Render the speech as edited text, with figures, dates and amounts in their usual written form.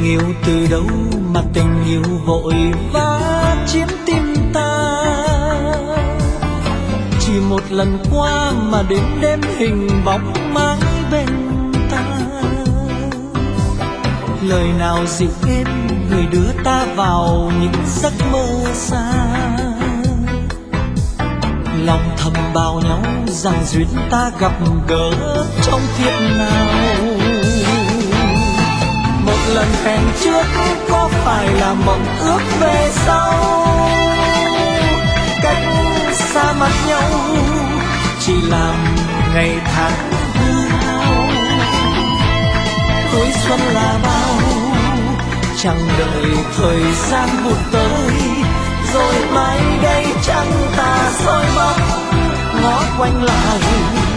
yêu từ đâu mà tình yêu vội vã chiếm tim ta. Chỉ một lần qua mà đến đêm hình bóng mãi bên ta. Lời nào dịu êm người đưa ta vào những giấc mơ xa. Lòng thầm bao nhau rằng duyên ta gặp gỡ trong kiếp nào. Một lần hẹn trước có phải là mộng ước về sau. Cách xa mặt nhau chỉ làm ngày tháng hư hao. Tuổi xuân là bao, chẳng đợi thời gian vụt tới. Rồi mai đây chẳng ta soi bóng ngó quanh lại